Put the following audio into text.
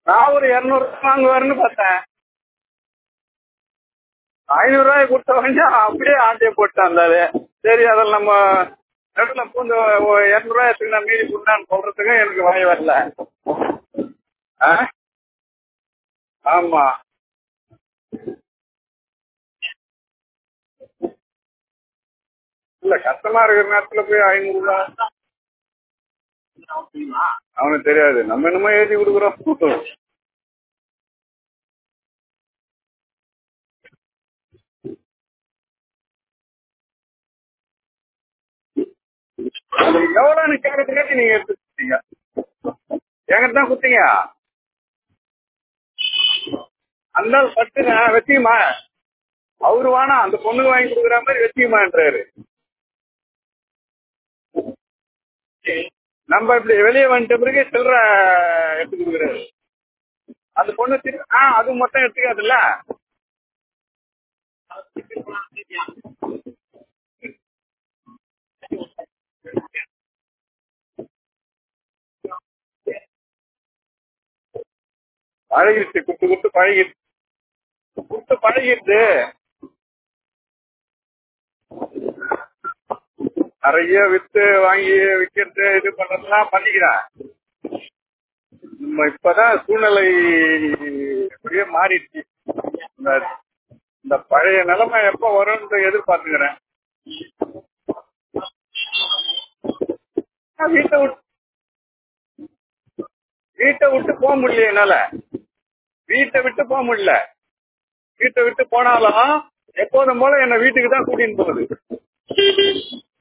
நான் ஒரு 200 வாங்குவாருன்னு பார்த்தேன். 500 ரூபாய் கொடுத்த உடனே அப்படியே ஆட்டையை போட்டான். சரி அதில் நம்ம நடுவில் பூந்து 200 ரூபாய் எடுத்துக்கு நான் மீதி கொடுத்தான்னு சொல்றதுக்கு எனக்கு வாய் வரல. ஆமா, இல்ல கஷ்டமா இருக்கிற நேரத்துல போய் 500 ரூபாய் அவனுக்கு தெரியாது. நம்ம என்னமோ எழுதி கொடுக்குறோம். எவ்வளோன்னு கேட்கறதுக்காட்டி நீங்க எடுத்து கொடுத்தீங்க, என்கிட்ட தான் கொடுத்தீங்க. அந்த பட்டுங்க வச்சுக்குமா, அவரு வேணா அந்த பொண்ணுக்கு வாங்கி கொடுக்குற மாதிரி வச்சுக்குமான்றாரு. நம்ம இப்படி வெளியே வந்துட்ட பிறகு சில்லற எடுத்து கொடுக்குறாரு. அந்த பொண்ணு அது மொத்தம் எடுத்துக்காதுல்ல. பழகிடுச்சு, குட்டு குட்டு பழகிடுச்சு, குட்டு பழகிடுச்சு. நிறைய வித்து வாங்கி விற்கிறது இது பண்றதுலாம் பண்ணிக்கிறேன். நம்ம இப்பதான் சூழ்நிலை அப்படியே மாறிடுச்சு. இந்த பழைய நிலைமை எப்ப வரும்னு எதிர்பார்த்துக்கிறேன். வீட்டை விட்டு போக முடியல என்னால. வீட்டை விட்டு போக முடியல. வீட்டை விட்டு போனாலும் எப்போதும் போல என்ன வீட்டுக்கு தான் கூட்டின்னு போகுது.